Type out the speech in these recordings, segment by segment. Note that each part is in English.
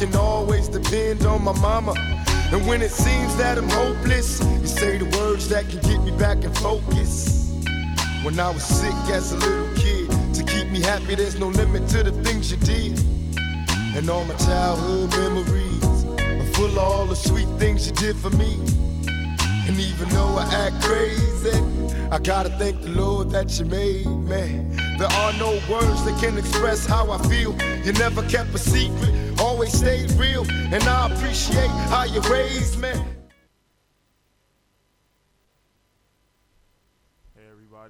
can always depend on my mama. And when it seems that I'm hopeless, you say the words that can get me back in focus. When I was sick as a little kid, to keep me happy, there's no limit to the things you did. And all my childhood memories are full of all the sweet things you did for me. And even though I act crazy, I gotta thank the Lord that you made me. There are no words that can express how I feel. You never kept a secret, always stayed real. And I appreciate how you raised me. Hey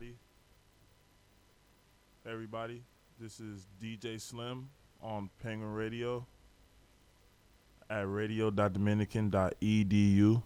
everybody, this is DJ Slim on Penguin Radio at radio.dominican.edu.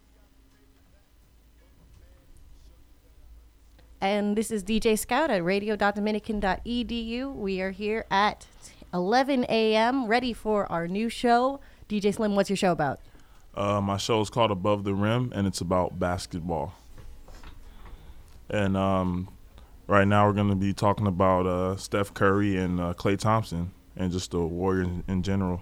And this is DJ Scout at radio.dominican.edu. We are here at 11 a.m. ready for our new show. DJ Slim, what's your show about? My show is called Above the Rim, and it's about basketball. And right now we're going to be talking about Steph Curry and Klay Thompson and just the Warriors in general.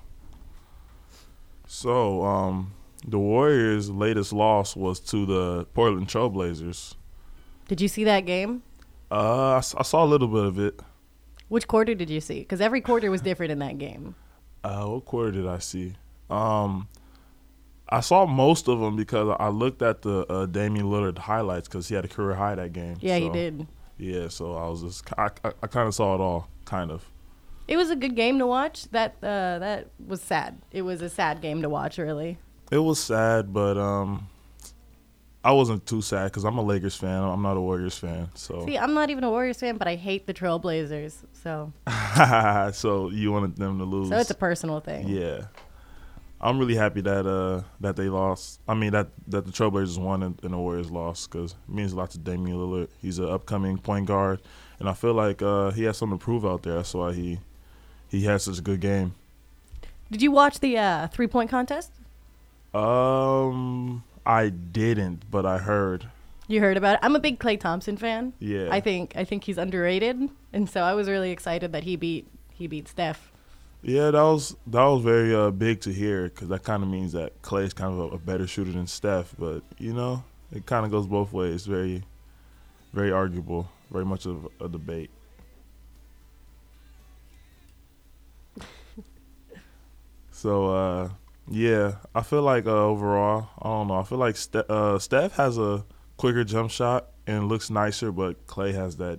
So the Warriors' latest loss was to the Portland Trail Blazers. Did you see that game? I saw a little bit of it. Which quarter did you see? Because every quarter was different in that game. What quarter did I see? I saw most of them because I looked at the Damian Lillard highlights because he had a career high that game. Yeah, he did. Yeah, so I kind of saw it all, kind of. It was a good game to watch. That was sad. It was a sad game to watch, really. It was sad, but I wasn't too sad because I'm a Lakers fan. I'm not a Warriors fan. So see, I'm not even a Warriors fan, but I hate the Trailblazers. So so you wanted them to lose. So it's a personal thing. Yeah, I'm really happy that they lost. I mean that the Trailblazers won and the Warriors lost because it means a lot to Damian Lillard. He's an upcoming point guard, and I feel like he has something to prove out there. That's why he had such a good game. Did you watch the 3-point contest? I didn't, but I heard. You heard about it? I'm a big Klay Thompson fan. Yeah. I think he's underrated, and so I was really excited that he beat Steph. Yeah, that was very big to hear because that kind of means that Klay's kind of a better shooter than Steph. But it kind of goes both ways. Very, very arguable. Very much of a debate. So. Yeah, I feel like overall, I don't know. I feel like Steph has a quicker jump shot and looks nicer, but Klay has that,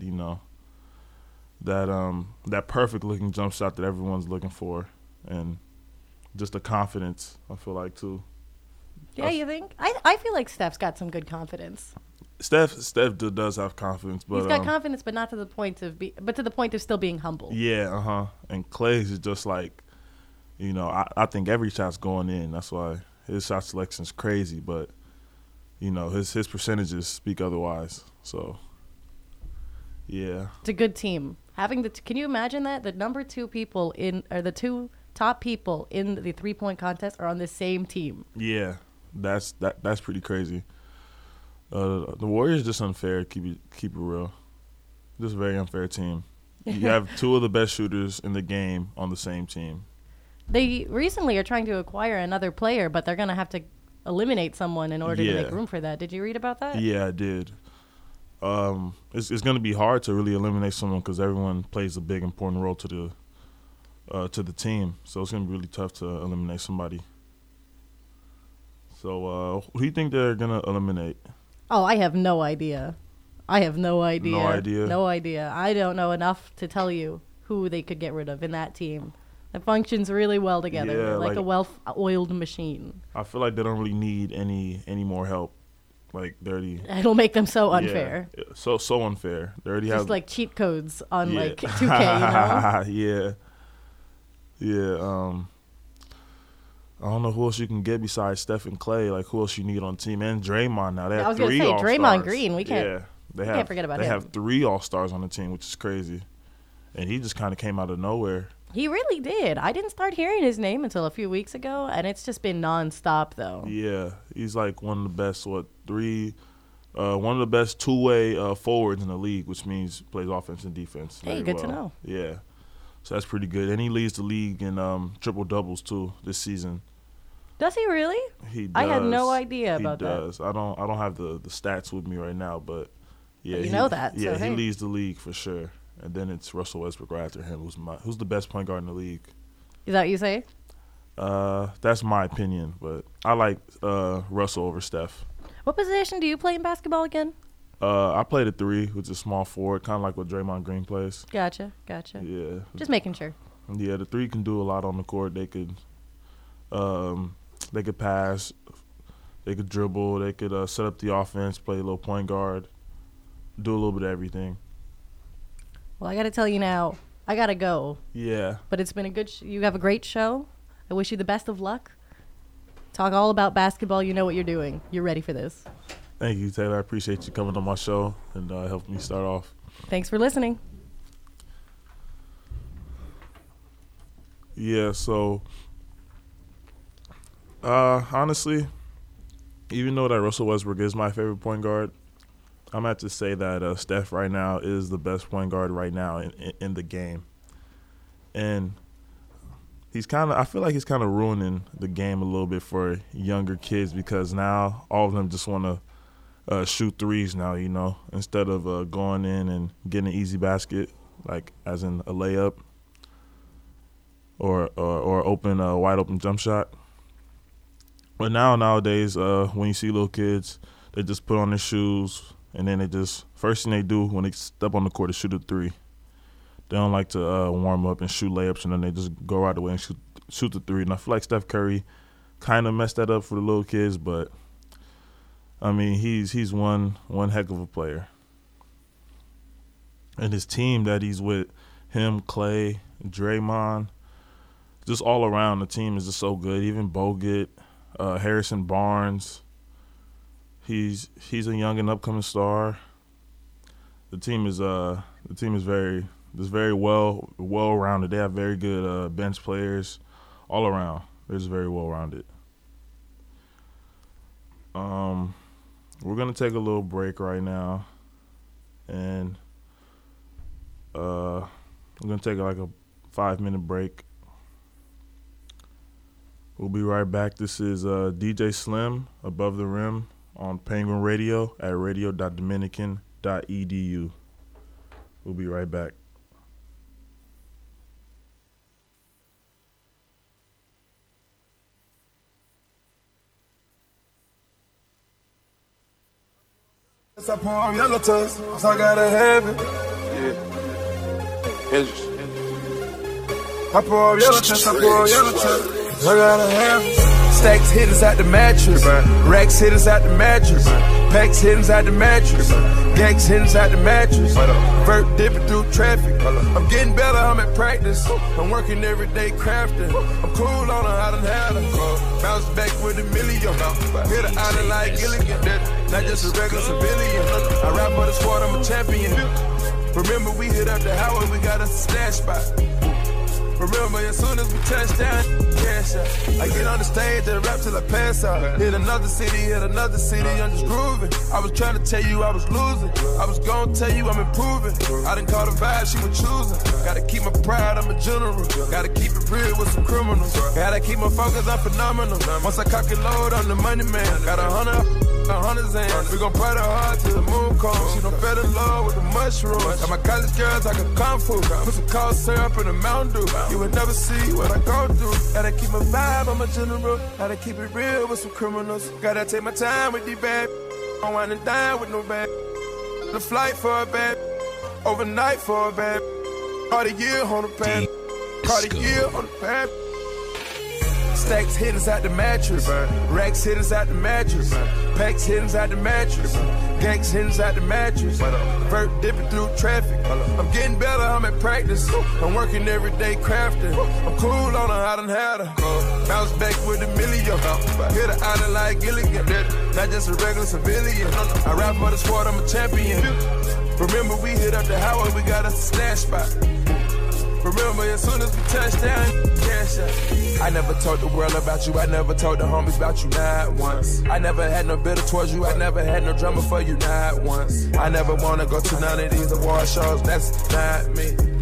that perfect looking jump shot that everyone's looking for, and just the confidence. I feel like too. Yeah, you think? I feel like Steph's got some good confidence. Steph does have confidence, but he's got confidence, but not to the point of to the point of still being humble. Yeah, And Klay is just like. I think every shot's going in. That's why his shot selection is crazy. But, his percentages speak otherwise. So, yeah. It's a good team. Can you imagine that? The number 2 people the 2 top people in the 3-point contest are on the same team. Yeah, that's pretty crazy. The Warriors just unfair. Keep it real. Just a very unfair team. You have 2 of the best shooters in the game on the same team. They recently are trying to acquire another player, but they're going to have to eliminate someone in order to make room for that. Did you read about that? Yeah, I did. It's going to be hard to really eliminate someone because everyone plays a big, important role to the team. So it's going to be really tough to eliminate somebody. So who do you think they're going to eliminate? Oh, I have no idea. No idea? No idea. I don't know enough to tell you who they could get rid of in that team. It functions really well together, like a well-oiled machine. I feel like they don't really need any more help. Like they already. It'll make them so unfair. Yeah, so unfair. They already have like cheat codes on like 2K. Yeah. I don't know who else you can get besides Steph and Klay. Like who else you need on the team? And Draymond now. They have 3 All-Stars. Draymond Green. We can't forget about him. They have 3 All-Stars on the team, which is crazy. And he just kind of came out of nowhere. He really did. I didn't start hearing his name until a few weeks ago, and it's just been nonstop, though. Yeah, he's like one of the best, one of the best 2-way forwards in the league, which means plays offense and defense. Hey, good to know. Yeah. So that's pretty good. And he leads the league in triple doubles too this season. Does he really? He does. I had no idea about that. He does. I don't have the stats with me right now, but yeah, you know that. Yeah, so, hey. he leads the league for sure. And then it's Russell Westbrook right after him, who's the best point guard in the league. Is that what you say? That's my opinion, but I like Russell over Steph. What position do you play in basketball again? I played a 3, which is small forward, kind of like what Draymond Green plays. Gotcha. Yeah. Just making sure. Yeah, the 3 can do a lot on the court. They could pass, they could dribble, they could set up the offense, play a little point guard, do a little bit of everything. Well, I got to tell you now, I got to go. Yeah. But it's been a good you have a great show. I wish you the best of luck. Talk all about basketball. You know what you're doing. You're ready for this. Thank you, Taylor. I appreciate you coming on my show and helping me start off. Thanks for listening. Yeah, so honestly, even though that Russell Westbrook is my favorite point guard, I'm going to have to say that Steph right now is the best point guard right now in the game. And I feel like he's kind of ruining the game a little bit for younger kids because now all of them just want to shoot threes now, you know, instead of going in and getting an easy basket, like as in a layup or wide open jump shot. But nowadays, when you see little kids, they just put on their shoes and then first thing they do when they step on the court is shoot a 3. They don't like to warm up and shoot layups, and then they just go right away and shoot the 3. And I feel like Steph Curry kind of messed that up for the little kids, but I mean he's one heck of a player. And his team that he's with, him, Clay, Draymond, just all around the team is just so good. Even Bogut, Harrison Barnes, he's a young and upcoming star. The team is very well rounded. They have very good bench players all around. They're just very well rounded. We're gonna take a little break right now, and we're gonna take like a 5-minute break. We'll be right back. This is DJ Slim, Above the Rim, on Penguin Radio at radio.dominican.edu. We'll be right back. I pour on yellow tubs, so I gotta have it. Yeah. I pour on yellow tubs, I pour on yellow tubs, I gotta have it. Stacks hit us out the mattress, racks hit us out the mattress, packs hit us out the mattress, gangs hit us out the mattress, vert dipping through traffic. I'm getting better, I'm at practice, I'm working every day crafting. I'm cool on her, I done had her. Bounce back with a million, hit her island like Gilligan, not just a regular civilian. I rap for the squad, I'm a champion. Remember we hit up the highway, we got us a stash spot. Remember, as soon as we touch down, cash out. I get on the stage and rap till I pass out. Hit another city, I'm just grooving. I was trying to tell you I was losing. I was gonna tell you I'm improving. I done caught a vibe, she was choosing. Gotta keep my pride, I'm a general. Gotta keep it real with some criminals. Gotta keep my focus, I'm phenomenal. Once I cock and load, I'm the money man. Got a hundreds hands. We gon' party hard till the moon comes. She done fell in love with the mushrooms. Got my college girls like a kung fu. Put some cold syrup in a Mountain Dew. You would never see what I go through. Gotta keep my vibe, I'm a general. Gotta keep it real with some criminals. Gotta take my time with these bad. Don't want to die with no bad. The flight for a bad. Overnight for a bad. All the year on the pad. All the year on the pad. Stacks hit us out the mattress, racks hit us out the mattress, packs hit us out the mattress, gangs hit us out the mattress, vert dipping through traffic. I'm getting better, I'm at practice, I'm working every day crafting. I'm cool on her, I done had her. Bounce back with a million, hit her island like Gilligan, not just a regular civilian. I rap for the squad, I'm a champion. Remember we hit up the highway, we got us a stash spot. Remember, as soon as we touch down, cash out. I never told the world about you. I never told the homies about you, not once. I never had no bitter towards you. I never had no drama for you, not once. I never wanna go to none of these award shows. That's not me.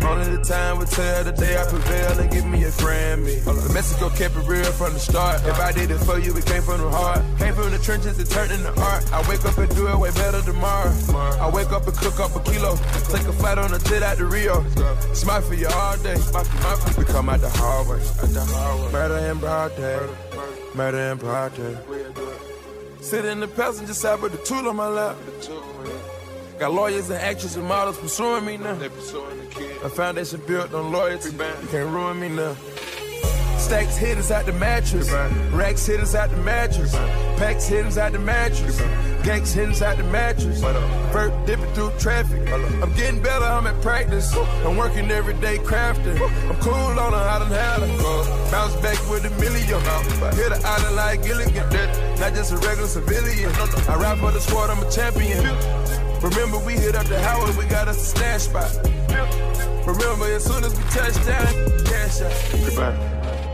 Only the time will tell the day I prevail and give me a Grammy. Mexico kept it real from the start. If I did it for you, it came from the heart. Came from the trenches, it turned into art. I wake up and do it way better tomorrow. I wake up and cook up a kilo. Take a flight on a jet out to Rio. Smile for you all day. We come out the hallway. Murder in broad day. Murder in broad day. Sit in the passenger side with the tool on my lap. Got lawyers and actors and models pursuing me now. A foundation built on loyalty. You can't ruin me now. Stacks hit us out the mattress. Racks hit us out the mattress. Packs hit us out the mattress. Gangs hit us out the mattress. Vert dipping through traffic. I'm getting better, I'm at practice. I'm working every day crafting. I'm cool on I done had her. Bounce back with a million. Hit the island like Gilligan. Not just a regular civilian. I rap for the squad, I'm a champion. Remember we hit up the Howard, we got us a stash spot. Remember as soon as we touch down, cash out.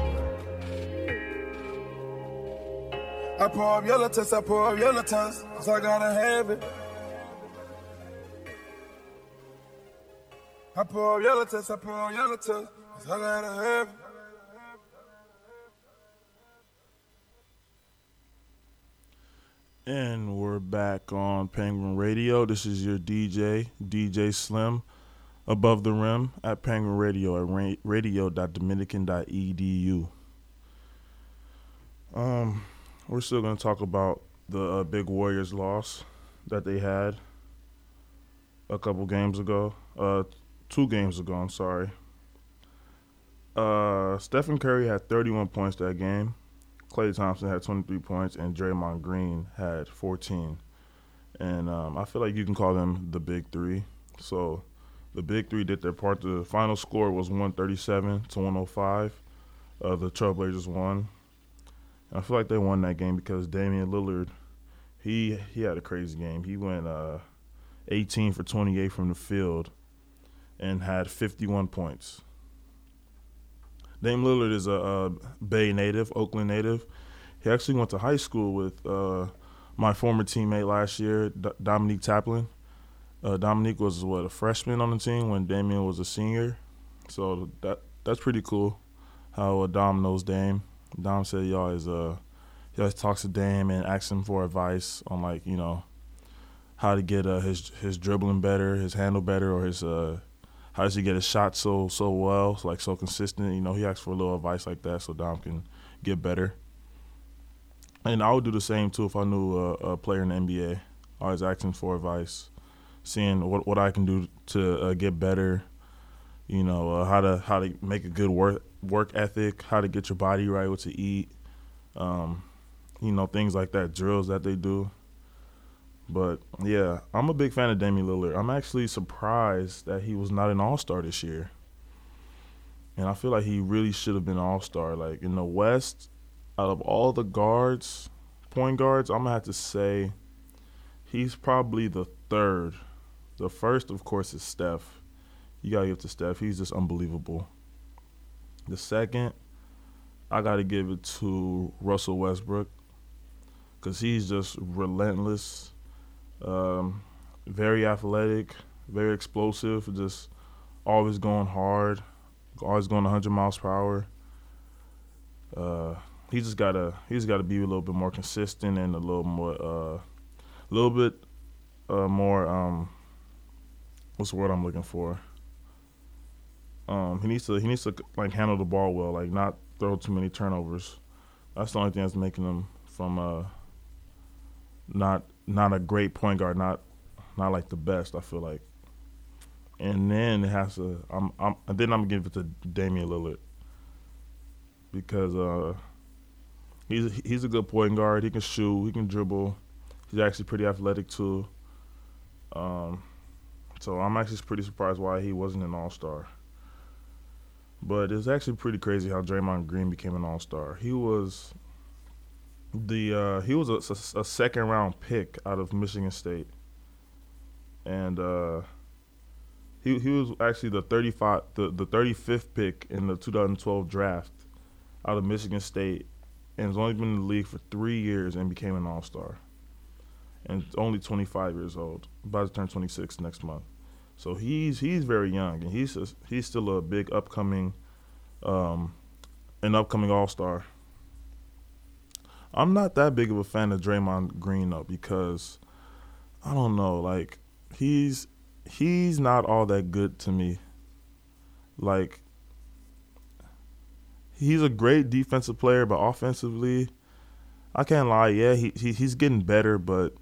I pour up yellow test, I pour up yellow test, cause I gotta have it. I pour up yellow test, I pour up yellow test, cause I gotta have it. And we're back on Penguin Radio. This is your DJ Slim, above the rim at Penguin Radio at radio.dominican.edu. We're still going to talk about the big Warriors loss that they had a couple games ago. 2 games ago, I'm sorry. Stephen Curry had 31 points that game. Klay Thompson had 23 points, and Draymond Green had 14. And I feel like you can call them the big three. So the big three did their part. The final score was 137-105. The Trailblazers won. I feel like they won that game because Damian Lillard, he had a crazy game. He went 18 for 28 from the field and had 51 points. Dame Lillard is a Bay native, Oakland native. He actually went to high school with my former teammate last year, Dominique Taplin. Dominique was, a freshman on the team when Damian was a senior. So that's pretty cool how Dom knows Dame. Dom said he always talks to Dame and asks him for advice on, like, you know, how to get his dribbling better, his handle better, or his how does he get his shot so well, so consistent. You know, he asks for a little advice like that so Dom can get better. And I would do the same too if I knew a player in the NBA. I was asking for advice, seeing what I can do to get better. You know, how to make a good work ethic, how to get your body right, what to eat, you know, things like that, drills that they do. But, yeah, I'm a big fan of Damian Lillard. I'm actually surprised that he was not an all-star this year. And I feel like he really should have been an all-star. Like, in the West, out of all the guards, point guards, I'm going to have to say he's probably the third. The first, of course, is Steph. You got to give it to Steph. He's just unbelievable. The second, I got to give it to Russell Westbrook because he's just relentless, very athletic, very explosive, just always going hard, always going 100 miles per hour. He just gotta be a little bit more consistent and a little bit more. What's the word I'm looking for? He needs to like handle the ball well, like not throw too many turnovers. That's the only thing that's making him from not a great point guard, not like the best, I feel like. And then it has to I'm gonna give it to Damian Lillard because he's a good point guard. He can shoot, he can dribble. He's actually pretty athletic too. So I'm actually pretty surprised why he wasn't an all-star. But it's actually pretty crazy how Draymond Green became an all-star. He was a second-round pick out of Michigan State, and he was actually the 35th pick in the 2012 draft out of Michigan State, and has only been in the league for 3 years and became an all-star. And only 25 years old, about to turn 26 next month. So he's very young, and he's still a big upcoming All-Star. I'm not that big of a fan of Draymond Green though, because I don't know, like he's not all that good to me. Like, he's a great defensive player, but offensively, I can't lie. Yeah, he's getting better, but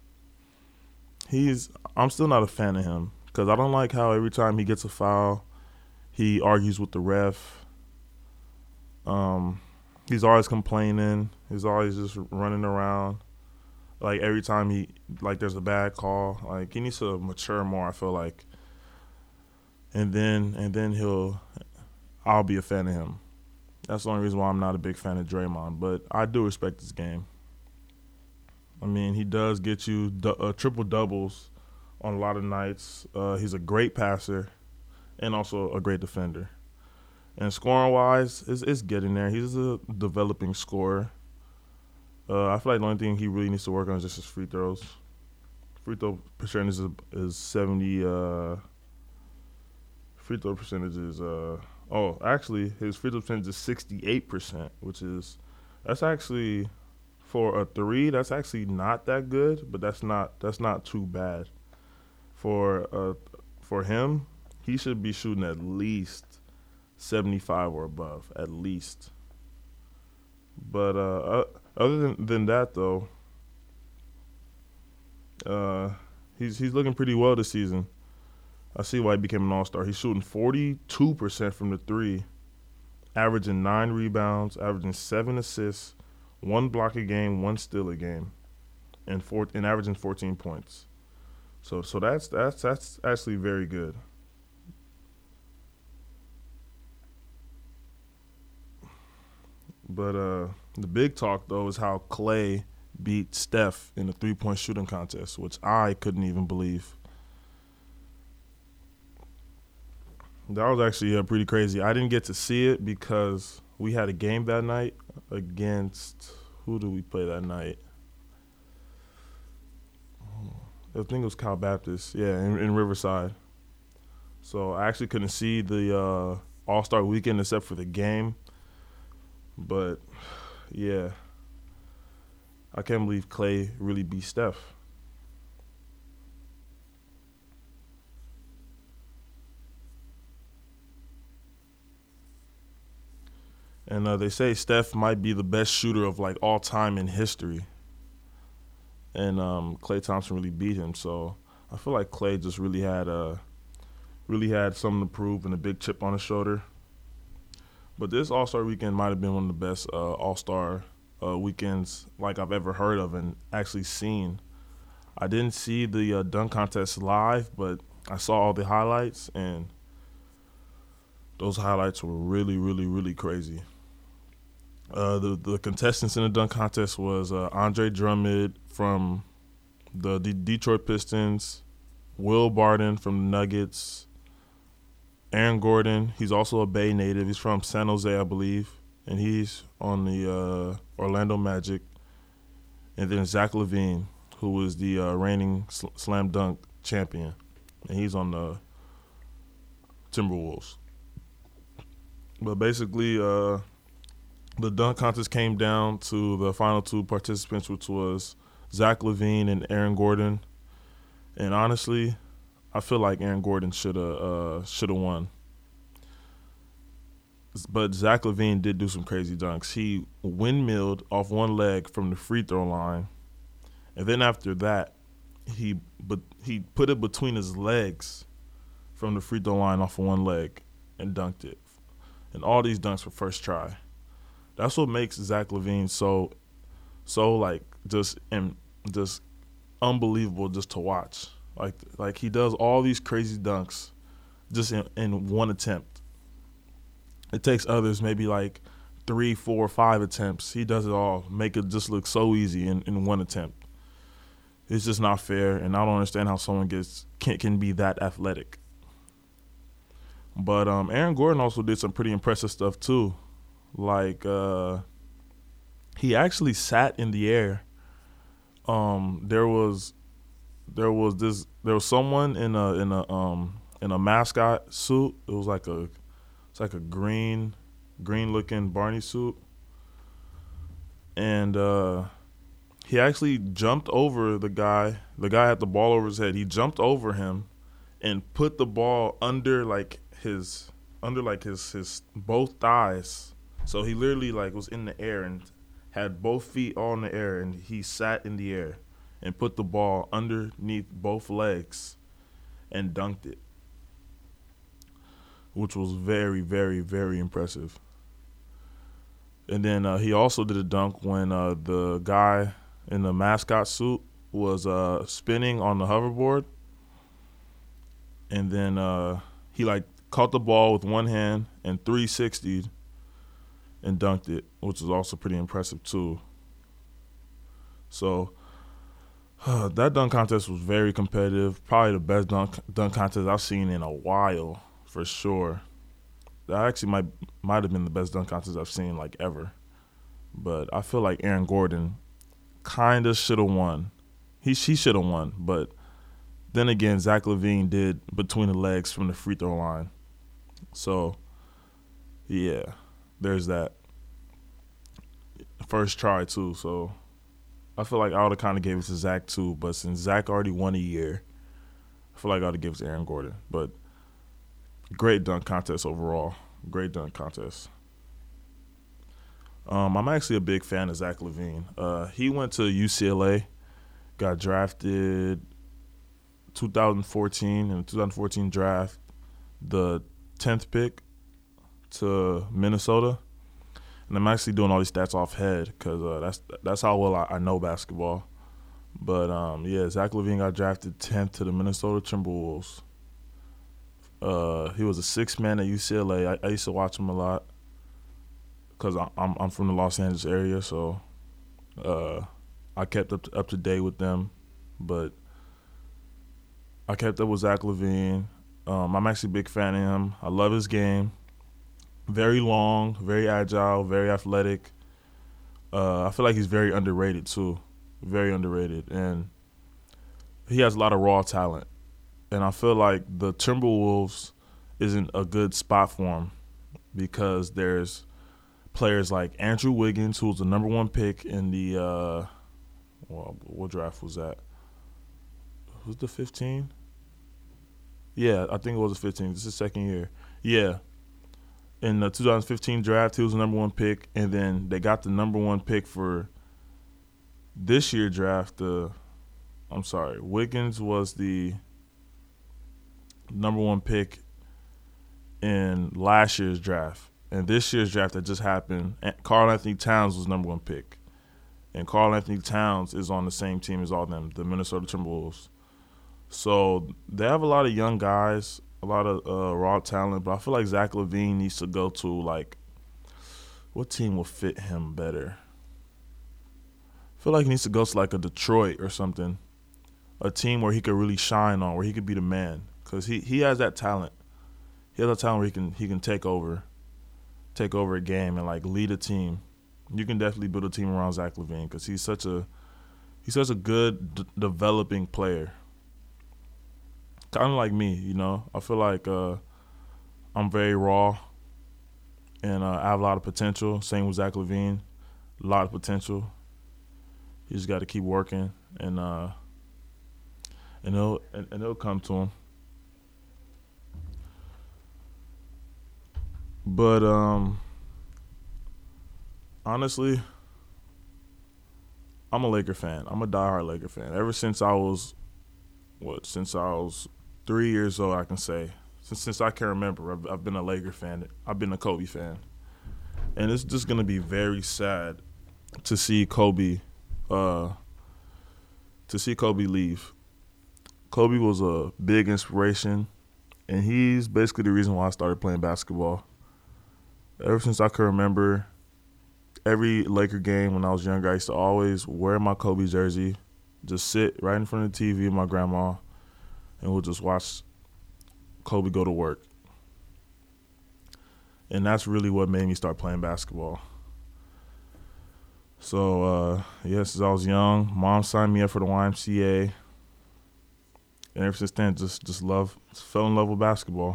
I'm still not a fan of him because I don't like how every time he gets a foul, he argues with the ref. He's always complaining. He's always just running around. Like every time there's a bad call, like he needs to mature more, I feel like. And then I'll be a fan of him. That's the only reason why I'm not a big fan of Draymond, but I do respect his game. I mean, he does get you triple doubles on a lot of nights. He's a great passer and also a great defender. And scoring-wise, it's getting there. He's a developing scorer. I feel like the only thing he really needs to work on is just his free throws. Free throw percentage is 70. Free throw percentage is actually his free throw percentage is 68%, that's actually for a three. That's actually not that good, but that's not too bad. For him, he should be shooting at least 75 or above, at least. But other than that, though, he's looking pretty well this season. I see why he became an all-star. He's shooting 42% from the three, averaging 9 rebounds, averaging 7 assists, 1 block a game, 1 steal a game, and averaging 14 points. So that's actually very good. But the big talk, though, is how Klay beat Steph in the three-point shooting contest, which I couldn't even believe. That was actually pretty crazy. I didn't get to see it because we had a game that night against – who did we play that night? I think it was Cal Baptist, in Riverside. So I actually couldn't see the All-Star weekend except for the game. But, yeah, I can't believe Klay really beat Steph. And they say Steph might be the best shooter of all time in history. And Klay Thompson really beat him. So I feel like Klay just really had something to prove and a big chip on his shoulder. But this All-Star weekend might have been one of the best All-Star weekends I've ever heard of and actually seen. I didn't see the dunk contest live, but I saw all the highlights, and those highlights were really, really, really crazy. The contestants in the dunk contest was Andre Drummond from the Detroit Pistons, Will Barton from the Nuggets, Aaron Gordon. He's also a Bay native. He's from San Jose, I believe, and he's on the Orlando Magic. And then Zach LaVine, who was the reigning slam dunk champion, and he's on the Timberwolves. But basically, the dunk contest came down to the final 2 participants, which was Zach LaVine and Aaron Gordon. And honestly, I feel like Aaron Gordon should have won. But Zach LaVine did do some crazy dunks. He windmilled off one leg from the free throw line, and then after that, he put it between his legs from the free throw line off of one leg and dunked it. And all these dunks were first try. That's what makes Zach LaVine so just unbelievable just to watch. Like he does all these crazy dunks just in one attempt. It takes others maybe 3, 4, 5 attempts. He does it all, make it just look so easy in one attempt. It's just not fair, and I don't understand how someone can be that athletic. But Aaron Gordon also did some pretty impressive stuff too. He actually sat in the air. There was there was someone in a mascot suit. It was like a green looking Barney suit, and he actually jumped over the guy. The guy had the ball over his head. He jumped over him and put the ball under his both thighs. So he literally was in the air and had both feet all in the air, and he sat in the air and put the ball underneath both legs and dunked it, which was very, very, very impressive. And then he also did a dunk when the guy in the mascot suit was spinning on the hoverboard. And then he caught the ball with one hand and 360'd and dunked it, which was also pretty impressive too. So that dunk contest was very competitive. Probably the best dunk contest I've seen in a while, for sure. That actually might have been the best dunk contest I've seen ever. But I feel like Aaron Gordon kind of should have won. He should have won, but then again, Zach LaVine did between the legs from the free throw line. So, yeah, there's that. First try, too. So, I feel like I would have kind of gave it to Zach, too. But since Zach already won a year, I feel like I would have given it to Aaron Gordon. But great dunk contest overall. Great dunk contest. I'm actually a big fan of Zach LaVine. He went to UCLA, got drafted 2014 in the 2014 draft, the 10th pick to Minnesota. And I'm actually doing all these stats off head because that's how well I know basketball. But, Zach LaVine got drafted 10th to the Minnesota Timberwolves. He was a sixth man at UCLA. I used to watch him a lot because I'm from the Los Angeles area, so I kept up to date with them. But I kept up with Zach LaVine. I'm actually a big fan of him. I love his game. Very long, very agile, very athletic. I feel like he's very underrated too. Very underrated. And he has a lot of raw talent. And I feel like the Timberwolves isn't a good spot for him because there's players like Andrew Wiggins, who was the number one pick in the what draft was that? Was the 15? Yeah, I think it was the 15. This is his second year. Yeah. In the 2015 draft, he was the number one pick, and then they got the number one pick for this year draft. Wiggins was the number one pick in last year's draft. And this year's draft that just happened, Karl Anthony Towns was number one pick. And Karl Anthony Towns is on the same team as all them, the Minnesota Timberwolves. So they have a lot of young guys, a lot of raw talent, but I feel like Zach LaVine needs to go to, what team will fit him better? I feel like he needs to go to, a Detroit or something, a team where he could really shine on, where he could be the man, because he has that talent. He has that talent where he can take over a game and, lead a team. You can definitely build a team around Zach LaVine because he's such a good developing player. Kind of like me, I feel like I'm very raw and I have a lot of potential. Same with Zach LaVine, a lot of potential. You just got to keep working and it'll come to him. But honestly, I'm a Laker fan. I'm a diehard Laker fan. Ever since I was 3 years old, I can say. Since I can remember, I've been a Laker fan. I've been a Kobe fan. And it's just going to be very sad to see Kobe leave. Kobe was a big inspiration, and he's basically the reason why I started playing basketball. Ever since I can remember, every Laker game when I was younger, I used to always wear my Kobe jersey, just sit right in front of the TV with my grandma, and we'll just watch Kobe go to work. And that's really what made me start playing basketball. So, since I was young, Mom signed me up for the YMCA. And ever since then, just fell in love with basketball.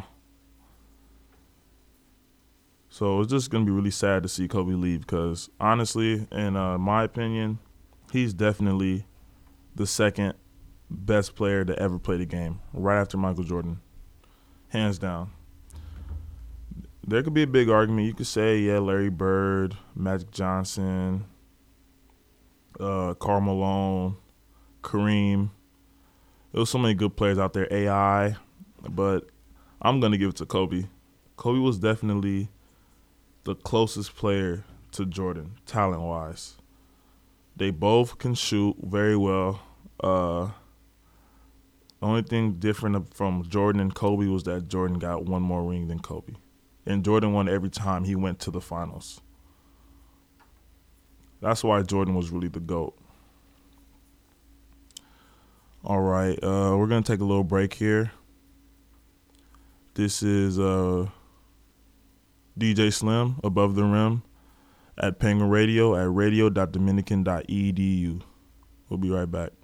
So it's just going to be really sad to see Kobe leave because, honestly, in my opinion, he's definitely the second best player to ever play the game, right after Michael Jordan, hands down. There could be a big argument. You could say, yeah, Larry Bird, Magic Johnson, Karl Malone, Kareem. There was so many good players out there, AI, but I'm going to give it to Kobe. Kobe was definitely the closest player to Jordan, talent-wise. They both can shoot very well. The only thing different from Jordan and Kobe was that Jordan got one more ring than Kobe. And Jordan won every time he went to the finals. That's why Jordan was really the GOAT. All right, we're going to take a little break here. This is DJ Slim, Above the Rim, at Penguin Radio at radio.dominican.edu. We'll be right back.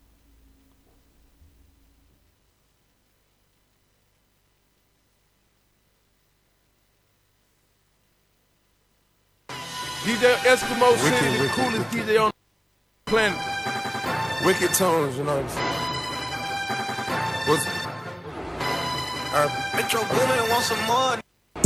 DJ Eskimo City, the coolest DJ on the planet. Wicked tones, you know what I'm saying? Metro Boomin want some more.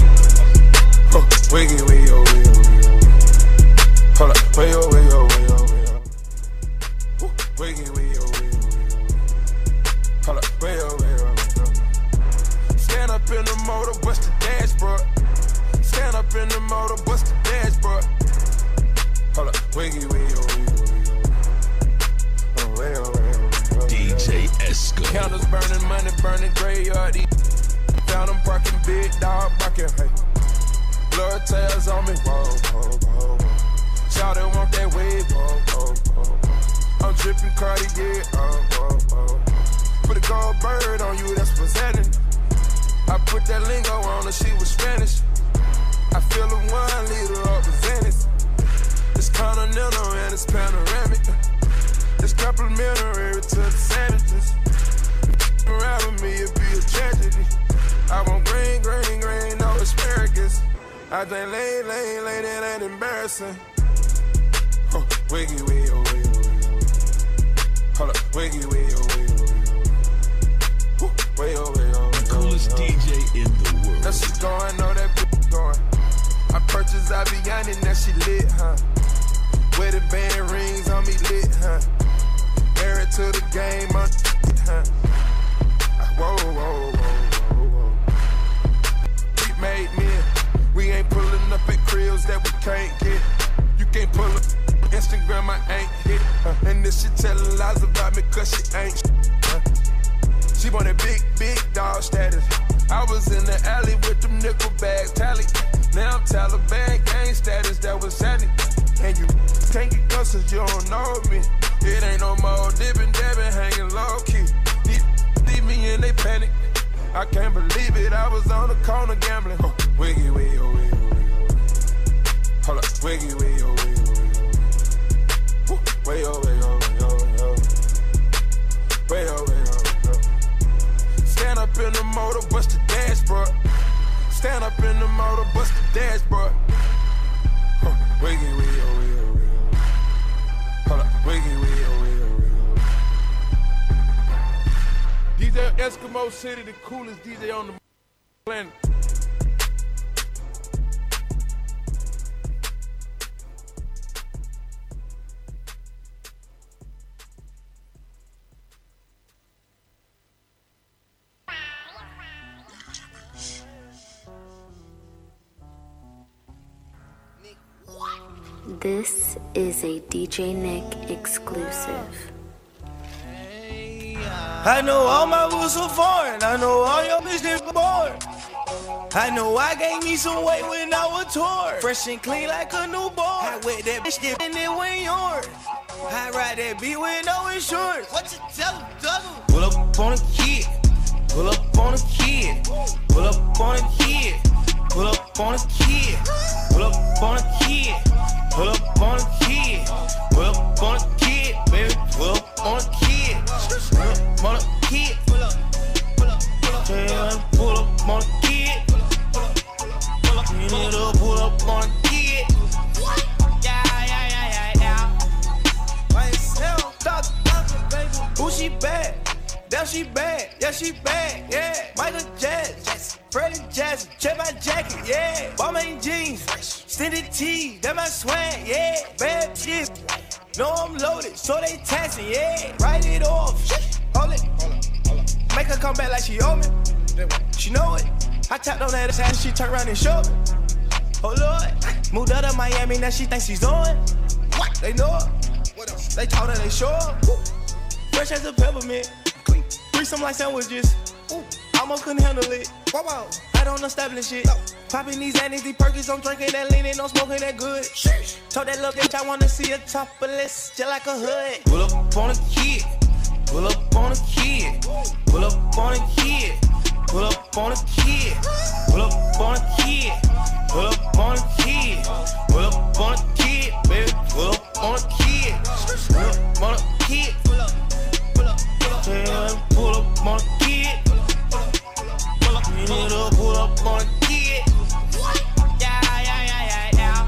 Wiggy, wiggy, oh, wiggy, wiggy. Hold up, way, oh, way, oh, way, oh, way, oh. Wiggy, wiggy, oh, wiggy, wiggy. Hold up, way, oh, way, oh, way, oh. Stand up in the motor, bust the dashboard. Stand up in the motor, bust the dashboard. Hold up, wiggy, wiggy, oh, wiggy, wiggy. Oh, way, oh, way, oh, way, oh. DJ Esco. Candles burning, money burning, graveyard. Found them parking, big dog barking, hey. Blood tails on me, whoa, whoa, whoa. Shawty want that wave, whoa, whoa, whoa. I'm dripping Cartier, whoa, whoa. Put a gold bird on you, that's presenting. I put that lingo on her, she was Spanish. I feel a 1 liter of Zenith. It's continental and it's panoramic. It's complimentary to the sandwiches. Around with me, it'd be a tragedy. I want green, green, green, no asparagus. I think lane, that ain't embarrassing. Wiggy, wiggy, oh, wiggy, wiggy. Hold up, wiggy, wiggy, oh, wiggy, wiggy. Way, oh, way, oh, the coolest DJ in the world. That shit going, know that bitch going. I purchased Aviani, now she lit, huh? Wedding band rings on me lit, huh? Married to the game, huh? Whoa, whoa, whoa, whoa, whoa. We made men. We ain't pulling up at cribs that we can't get. You can't pull up Instagram, I ain't hit. And this shit telling lies about me cause she ain't She wanted big, big dog status. I was in the alley with them nickel bags tally. Now I'm Taliban gang status, that was happening. And you can't get close cause you don't know me. It ain't no more dipping, dabbing, hanging low key. Leave me in they panic. I can't believe it, I was on the corner gambling. Wiggy, wiggy, oh, wiggy, wiggy. Hold up, wiggy, wiggy, oh, wiggy, wiggy. Way, oh, way, oh, way, oh, way, oh, way, oh. Stand up in the motor, bust the dashboard. Stand up in the motor, bust the dashboard. Wiggy, wiggy, oh, wiggy, oh, wiggy. Hold up, wiggy, wiggy, oh, wiggy, oh, wiggy. DJ Eskimo City, the coolest DJ on the planet. This is a DJ Nick exclusive. I know all my rules are foreign. I know all your bitches born. I know I gained me some weight when I was torn. Fresh and clean like a newborn. I wet that bitch and it went yours. I ride that beat with no insurance. What you tell him, Dougal? Pull up on a kid. Pull up on a kid. Pull up on a kid. Pull up on a kid. Pull up on a kid. Pull up on a kid. Pull up on a kid, baby. Pull up on a kid. Pull up on a kid. Damn, she bad, yeah, she bad, yeah. Michael Jackson, Freddie Jackson, check my jacket, yeah. Balmain jeans, extended tee, that my swag, yeah. Bad shit, know I'm loaded, so they taxing, yeah. Write it off, hold it, make her come back like she owe me. She know it. I tapped on that ass, she turned around and showed me. Oh Lord, moved out of Miami, now she thinks she's on. What? They know her. What else? They told her they sure. Fresh as a peppermint. Clean. Threesome like sandwiches. Ooh. Almost couldn't handle it. Wow. I don't establish it. No. Popping these annies, these perkins, I'm drinking that lean, and I'm smoking that good. Sheesh. Told that little bitch I wanna see a topless, just like a hood. Pull up on a kid. Pull up on a kid. Pull up on a kid. Pull up on a kid. Pull up on a kid. Pull up on a kid. Pull up on a kid, baby. Pull up on a kid. Pull up on a kid. Pull up on a kid. You need to pull up on a kid. Yeah.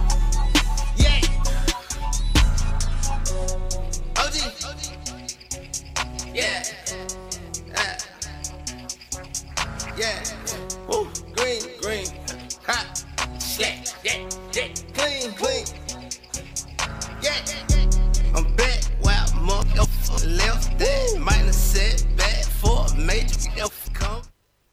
OG. Yeah. Yeah. Woo. Green. Hot. Shit. Yeah. Clean. Yeah. I'm back. Wow. Motherfucker left that. Minus setback for a major come.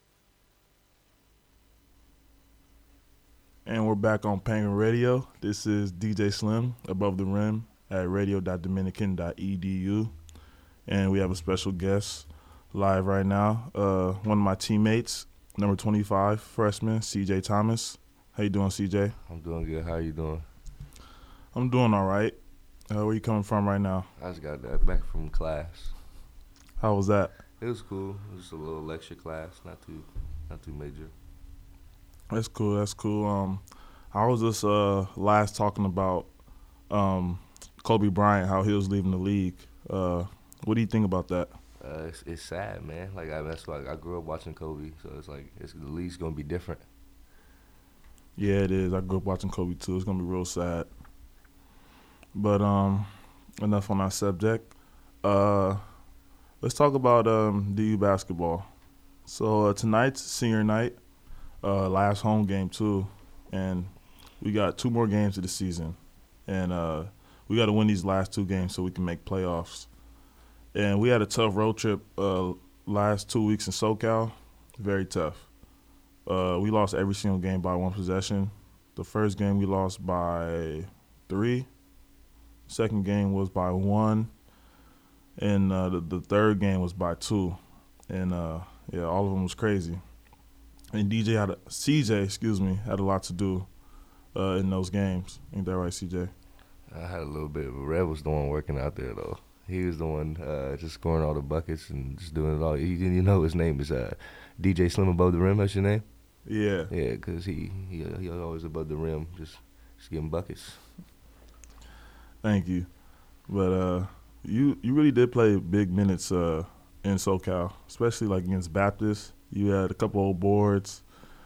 And we're back on Penguin Radio. This is DJ Slim, Above the Rim, at radio.dominican.edu. And we have a special guest live right now. One of my teammates, number 25, freshman, CJ Thomas. How you doing, CJ? I'm doing good. How you doing? I'm doing all right. Where you coming from right now? I just got back from class. How was that? It was cool. It was just a little lecture class, not too major. That's cool. I was just last talking about Kobe Bryant, how he was leaving the league. What do you think about that? It's sad, man. Like that's why I grew up watching Kobe, so it's like the league's gonna be different. Yeah, it is. I grew up watching Kobe too. It's gonna be real sad. But enough on that subject. Let's talk about DU basketball. So tonight's senior night, last home game too, and we got 2 more games of the season, and we got to win these last 2 games so we can make playoffs. And we had a tough road trip last 2 weeks in SoCal, very tough. We lost every single game by 1 possession. The first game we lost by 3. Second game was by 1. And the third game was by 2. And, all of them was crazy. And CJ had a lot to do in those games. Ain't that right, CJ? I had a little bit, but Red was the one working out there, though. He was the one just scoring all the buckets and just doing it all. You know his name is DJ Slim Above the Rim. That's your name? Yeah. Yeah, because he always above the rim, just getting buckets. Thank you. But you really did play big minutes in SoCal, especially like against Baptist. You had a couple old boards,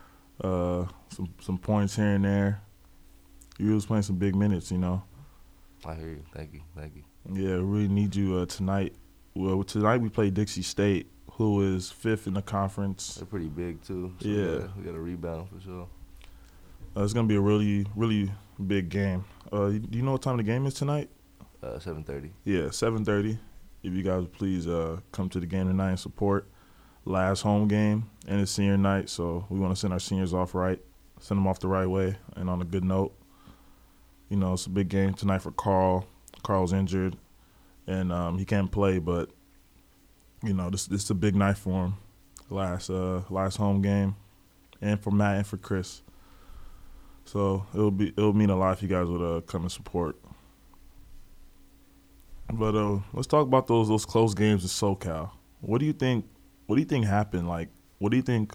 some points here and there. You was playing some big minutes, you know. I hear you. Thank you. Yeah, we really need you tonight. Well, tonight we play Dixie State, who is 5th in the conference. They're pretty big too. So yeah, we got a rebound for sure. It's gonna be a really, really big game. Do you know what time the game is tonight? 7:30. Yeah, 7:30. If you guys would please come to the game tonight and support. Last home game and it's senior night, so we want to send our seniors off right, send them off the right way and on a good note. You know, it's a big game tonight for Carl. Carl's injured, and he can't play, but you know, this is a big night for him. Last home game, and for Matt and for Chris. So it'll mean a lot if you guys would come and support. But let's talk about those close games in SoCal. What do you think happened? Like, what do you think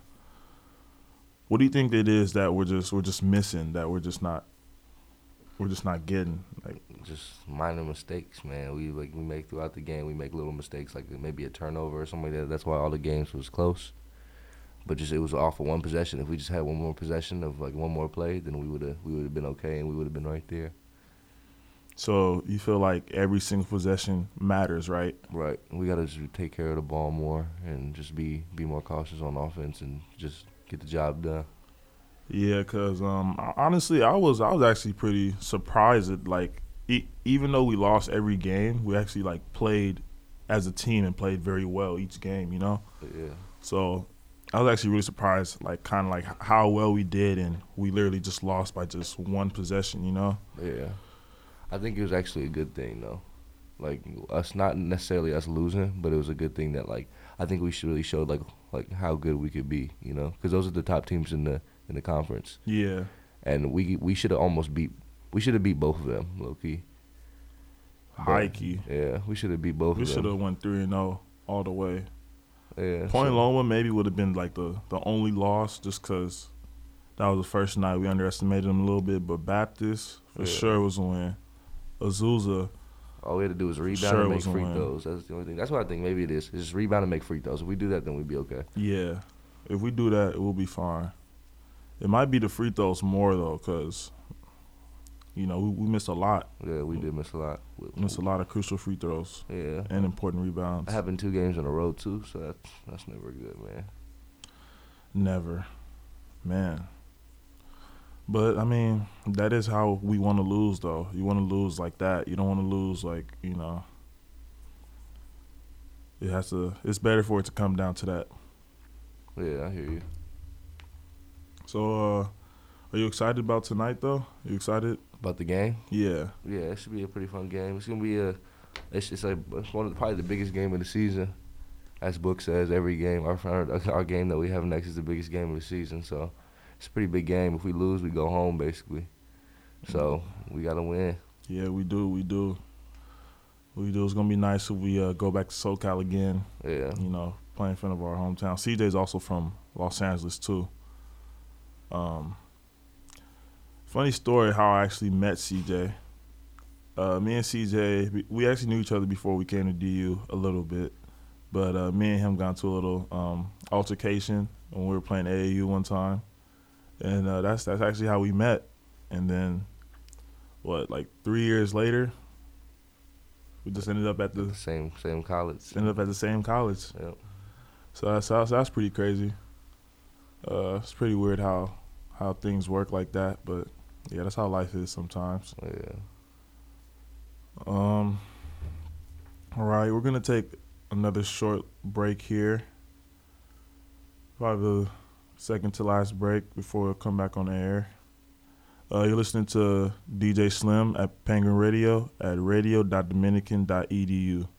it is that we're just missing, that we're just not getting? Like, just minor mistakes, man. We make throughout the game. We make little mistakes, like maybe a turnover or something like that. That's why all the games was close. But it was off of 1 possession. If we just had 1 more possession of like 1 more play, then we would have been okay and we would have been right there. So you feel like every single possession matters, right? Right. We got to just take care of the ball more and just be more cautious on offense and just get the job done. Yeah, because honestly, I was actually pretty surprised that, like, even though we lost every game, we actually, like, played as a team and played very well each game, you know? Yeah. So I was actually really surprised, like, kind of like how well we did, and we literally just lost by just one possession, you know? Yeah. I think it was actually a good thing, though. Like, us, not necessarily us losing, but it was a good thing that, like, I think we really showed, like how good we could be, you know? Because those are the top teams in the conference. Yeah. And we should have beat both of them, low-key. High-key. Yeah, we should have beat both of them. We should have went 3-0 all the way. Yeah. Point Loma maybe would have been, like, the only loss just because that was the first night we underestimated them a little bit. But Baptist, for sure, was a win. Azusa. All we had to do was rebound and make free throws. That's the only thing. That's what I think maybe it is. It's just rebound and make free throws. If we do that, then we'd be okay. Yeah. If we do that, it will be fine. It might be the free throws more, though, because, you know, we missed a lot. Yeah, we did miss a lot. We missed a lot of crucial free throws. Yeah. And important rebounds. It happened 2 games in a row, too, so that's never good, man. Never. Man. But, I mean, that is how we want to lose, though. You want to lose like that. You don't want to lose like, you know. It's better for it to come down to that. Yeah, I hear you. So, are you excited about tonight, though? You excited? About the game? Yeah. Yeah, it should be a pretty fun game. It's going to be it's one of probably the biggest game of the season. As Book says, every game. Our game that we have next is the biggest game of the season, so it's a pretty big game. If we lose, we go home, basically. So we got to win. Yeah, we do. It's going to be nice if we go back to SoCal again. Yeah. You know, playing in front of our hometown. CJ's also from Los Angeles, too. Funny story how I actually met CJ. Me and CJ, we actually knew each other before we came to DU a little bit. But me and him got into a little altercation when we were playing AAU one time. And that's actually how we met. And then, 3 years later, we just ended up at the same college. Ended up at the same college. Yep. So that's pretty crazy. It's pretty weird how things work like that, but yeah, that's how life is sometimes. Yeah. All right, we're gonna take another short break here. Probably the second to last break before we come back on the air. You're listening to DJ Slim at Penguin Radio at radio.dominican.edu.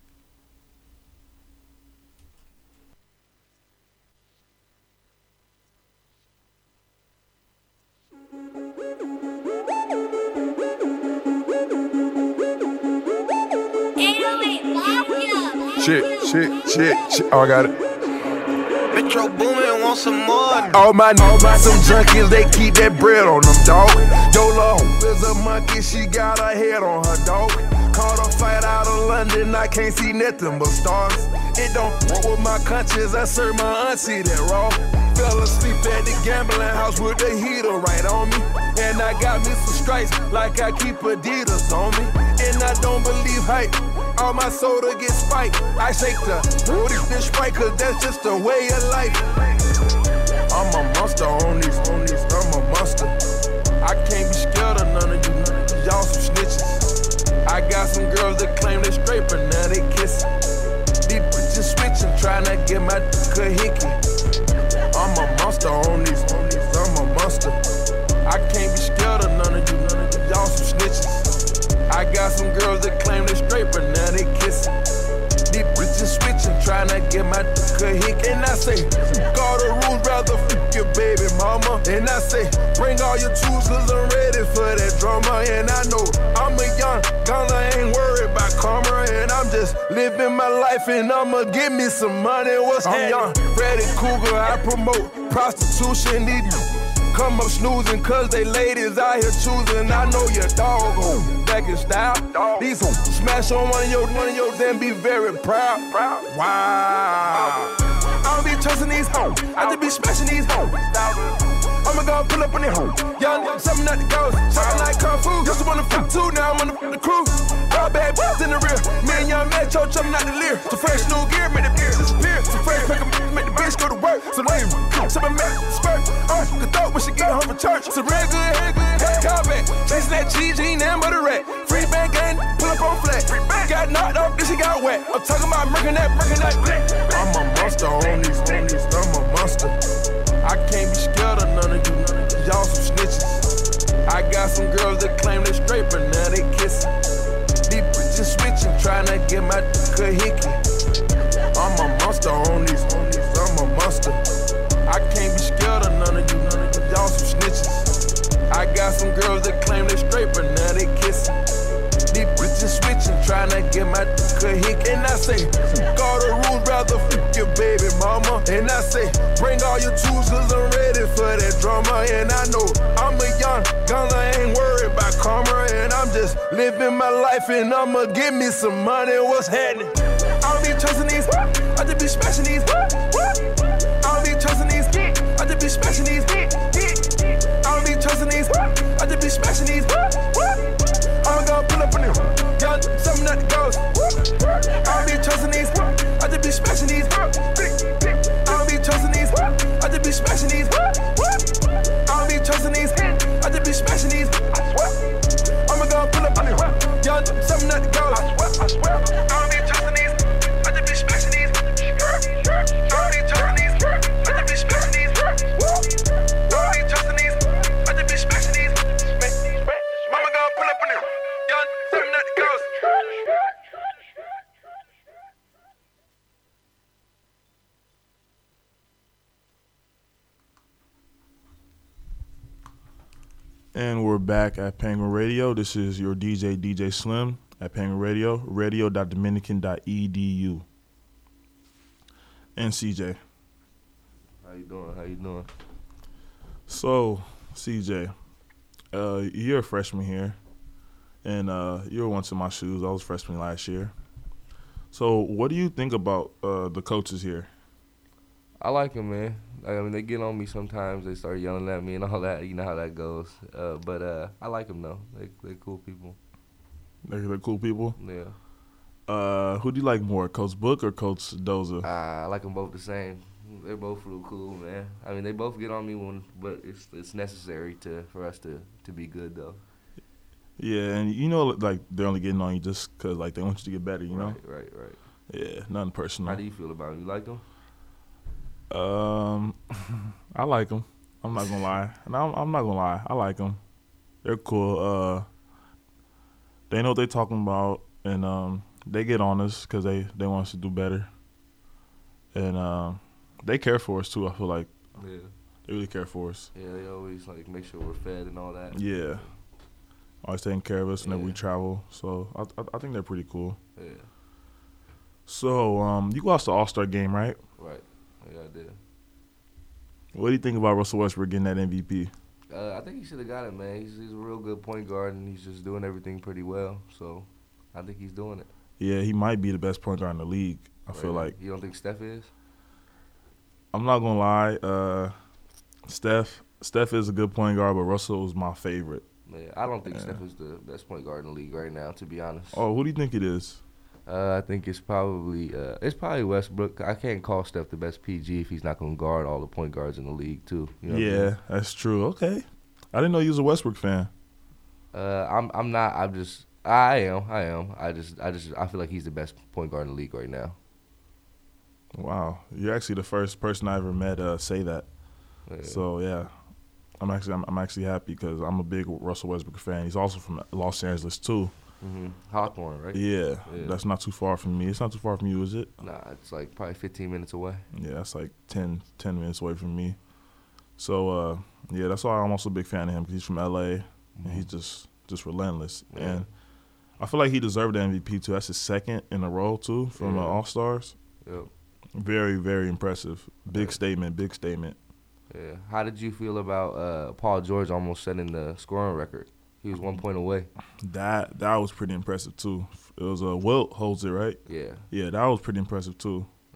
Shit. Oh, I got it. Metro Boomin want some more. All my some junkies, they keep that bread on them, dog. Yola is a monkey, she got her head on her, dog. Caught a fight out of London, I can't see nothing but stars. It don't work with my conscience, I serve my auntie that raw. Fell asleep at the gambling house with the heater right on me. And I got me some stripes like I keep Adidas on me. And I don't believe hype, all my soda gets spiked. I shake the booty and Sprite, cause that's just the way of life. I'm a monster on these, I'm a monster. I can't be scared of none of you, y'all some snitches. I got some girls that claim they straight, but now they kissing. These bitches switching, trying to get my hickey. I'm a monster on these, I'm a monster. I can't be scared of none of you, y'all some snitches. I got some girls that claim they straight, but now they kissing. These bitches switching, trying to get my hickey. And I say, call the rules, rather fuck your baby mama. And I say, bring all your tools, cause I'm ready for that drama. And I know I'm a young gunner, ain't worried about karma. And I'm just living my life, and I'ma get me some money. I'm young, Freddy Cougar, I promote prostitution. These come up snoozing, cause they ladies out here choosing. I know your dog, back in style. These smash on one of your, then be very proud. Wow. I don't be trusting these hoes, I just be smashing these hoes. I'ma go pull up on the hoe. Young nigga, tell me not to go. Talking like Kung Fu. Used to wanna fuck too, now I'm on the crew. All bad bitches in the rear. Me and Young Metro, jumping out the leer. Some fresh new gear, make the beer disappear. Some fresh pick make the bitch go to work. Some lame, some make spurt. The throat when she get home from church. Some real good, hair, call back. Chasing that cheese, ain't nothing but a rat. Free bank gang, pull up on flat. Got knocked off, then she got wet. I'm talking about murking that. I'm a monster on these, I'm a monster. I can't be scared of none of you, y'all some snitches. I got some girls that claim they straight, but now they kissing. These bitches switching, trying to get my kahiki. I'm a monster on these, I'm a monster. I can't be scared of none of you, y'all some snitches. I got some girls that claim they straight, but now they kissing. These bitches switching, trying to get my kahiki. And I say, all the rules, rather fuck your baby mama. And I say, bring all your tools, cause I'm ready for that drama. And I know I'm a young gunner, ain't worried about karma. And I'm just living my life, and I'ma give me some money. What's happening? I don't be trusting these, I just be smashing these. I don't be trusting these, I just be smashing these. I don't be trusting these, I just be smashing these. I'ma go pull up on them. Young, something not the ghost. I don't be trusting these, I just be smashing these. I don't be trusting these, I just be smashing these. I don't be trusting these, I just be smashing these. I'ma go pull up on them. Young, something not the ghost. I don't be trusting these, I just be smashing these. I don't be trusting these, I just be smashing these. I don't be trusting these, I just be smashing these. I'ma go pull up on them. Young, something not the ghost. And we're back at Penguin Radio. This is your DJ Slim at Penguin Radio, radio.dominican.edu. And CJ. How you doing? So, CJ, you're a freshman here, and you were once in my shoes. I was a freshman last year. So, what do you think about the coaches here? I like them, man. I mean, they get on me sometimes. They start yelling at me and all that. You know how that goes. But I like them, though. They're cool people. They're cool people? Yeah. Who do you like more, Coach Book or Coach Doza? I like them both the same. They're both real cool, man. I mean, they both get on me but it's necessary for us to be good, though. Yeah, and you know, like, they're only getting on you just because, like, they want you to get better, you know? Right. Yeah, nothing personal. How do you feel about them? You like them? I like them. I'm not gonna lie. No, I'm not gonna lie. I like them. They're cool. They know what they're talking about, and they get on us because they want us to do better. And they care for us too. I feel like Yeah. they really care for us. Yeah, they always like make sure we're fed and all that. Yeah, always taking care of us whenever we Yeah. travel. So I think they're pretty cool. Yeah. So you lost the All-Star game, right? Right. Yeah, I did. What do you think about Russell Westbrook getting that MVP? I think he should have got it, man. He's a real good point guard, and he's just doing everything pretty well. So I think he's doing it. Yeah, he might be the best point guard in the league. I feel like. You don't think Steph is? I'm not gonna lie. Steph is a good point guard, but Russell is my favorite. Yeah, I don't think Steph is the best point guard in the league right now, to be honest. Oh, who do you think it is? I think it's probably Westbrook. I can't call Steph the best PG if he's not going to guard all the point guards in the league too. You know what I mean? That's true. Okay, I didn't know you was a Westbrook fan. I'm not. I am. I feel like he's the best point guard in the league right now. Wow, you're actually the first person I ever met say that. Yeah. So yeah, I'm actually happy because I'm a big Russell Westbrook fan. He's also from Los Angeles too. Mm-hmm. Hawthorne, right? Yeah, that's not too far from me. It's not too far from you, is it? Nah, it's like probably 15 minutes away. Yeah, that's like 10 minutes away from me. So, yeah, that's why I'm also a big fan of him because he's from L.A. and he's just relentless. Yeah. And I feel like he deserved the MVP, too. That's his second in a row, too, from All-Stars. Yep. Very, very impressive. Big statement. Yeah. How did you feel about Paul George almost setting the scoring record? He was 1 point away. That was pretty impressive, too. It was Wilt holds it, right? Yeah. Yeah, that was pretty impressive, too.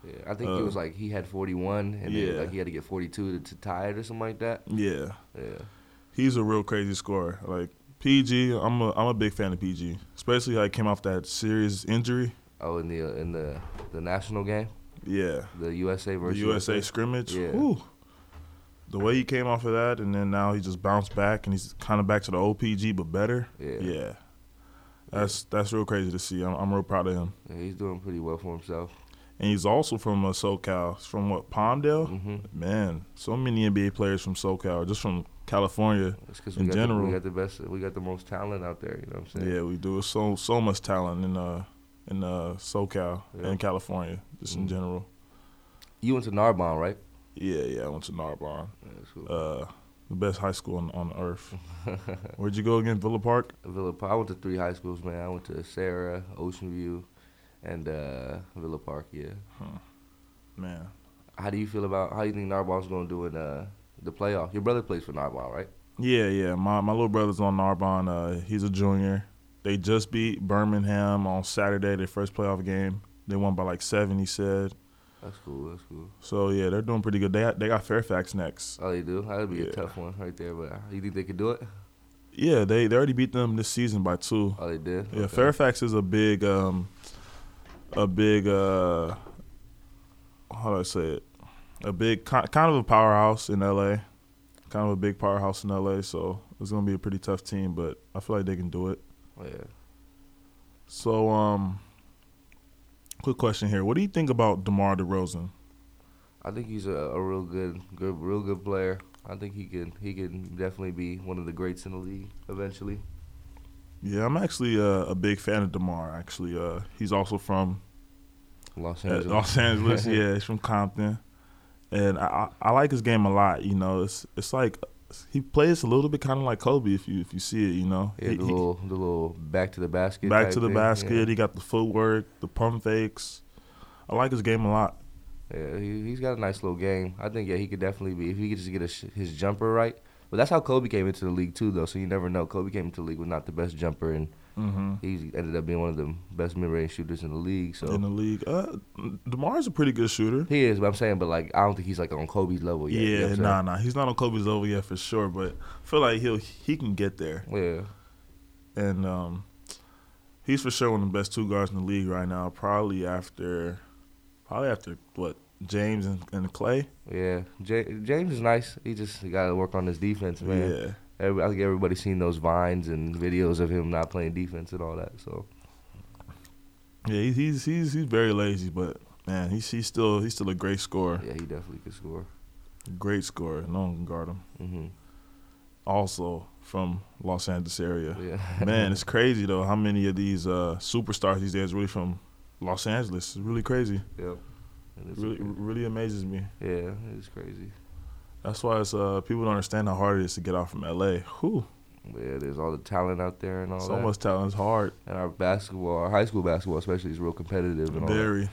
Yeah, I think it was like he had 41, and then like he had to get 42 to tie it or something like that. Yeah. Yeah. He's a real crazy scorer. Like PG, I'm a big fan of PG, especially how he came off that serious injury. Oh, in the national game. Yeah. The USA versus the USA scrimmage. Yeah. Whew. The way he came off of that, and then now he just bounced back, and he's kind of back to the old PG, but better. Yeah. That's real crazy to see. I'm real proud of him. Yeah, he's doing pretty well for himself. And he's also from SoCal. He's from what, Palmdale? Mm-hmm. Man, so many NBA players from SoCal, just from California in general. We got the best. We got the most talent out there. You know what I'm saying? Yeah, we do. So much talent in SoCal and California, just in general. You went to Narbonne, right? Yeah, I went to Narbonne. Yeah, that's cool. The best high school on earth. Where'd you go again? Villa Park? Villa Park. I went to 3 high schools, man. I went to Sarah, Ocean View, and Villa Park. Yeah. Man. How do you think Narbonne's going to do in the playoff? Your brother plays for Narbonne, right? Yeah. My little brother's on Narbonne. He's a junior. They just beat Birmingham on Saturday, their first playoff game. They won by like 7, he said. That's cool. So, yeah, they're doing pretty good. They got Fairfax next. Oh, they do? That would be a tough one right there. But you think they could do it? Yeah, they already beat them this season by 2. Oh, they did? Yeah, Okay. Fairfax is a big how do I say it? A big, kind of a powerhouse in L.A. Kind of a big powerhouse in L.A., so it's going to be a pretty tough team, but I feel like they can do it. Oh, yeah. So, quick question here. What do you think about DeMar DeRozan? I think he's a real good player. I think he can definitely be one of the greats in the league eventually. Yeah, I'm actually a big fan of DeMar. Actually, he's also from Los Angeles. Los Angeles, yeah, he's from Compton, and I like his game a lot. You know, it's like he plays a little bit kind of like Kobe if you see it. You know, yeah, the little back to the basket. Back to the thing. basket. Yeah. He got the footwork, the pump fakes. I like his game a lot. Yeah, he's got a nice little game. I think he could definitely be if he could just get his jumper right. But that's how Kobe came into the league too, though. So you never know. Kobe came into the league with not the best jumper, and he ended up being one of the best mid-range shooters in the league. So in the league, DeMar's a pretty good shooter. He is, but I'm saying, I don't think he's like on Kobe's level yet. Yeah, you know nah, he's not on Kobe's level yet for sure. But I feel like he can get there. Yeah, and he's for sure one of the best 2 guards in the league right now. Probably after what, James and Clay. Yeah, James is nice. He got to work on his defense, man. Yeah. I think everybody's seen those vines and videos of him not playing defense and all that. So yeah, he's very lazy, but man, he's still a great scorer. yeah, he definitely could score. Great scorer. No one can guard him. Mm-hmm. Also from Los Angeles area. Yeah, Man, it's crazy though how many of these superstars these days are really from Los Angeles. It's really crazy. Yep. It really amazes me. Yeah, it's crazy. That's why it's people don't understand how hard it is to get out from LA. Whew. Yeah, there's all the talent out there and all that. So much talent. It's hard. And our high school basketball especially, is real competitive and all that. Very.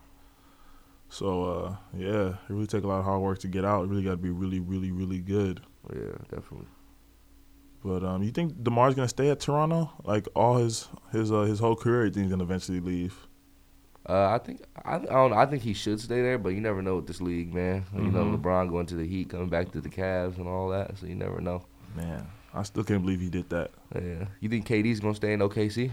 So, yeah, it really take a lot of hard work to get out. It really got to be really, really, really good. Yeah, definitely. But you think DeMar's gonna stay at Toronto? Like all his whole career, you think he's gonna eventually leave? I don't know. I think he should stay there, but you never know with this league, man. You know, LeBron going to the Heat, coming back to the Cavs, and all that. So you never know. Man, I still can't believe he did that. Yeah. You think KD's gonna stay in OKC?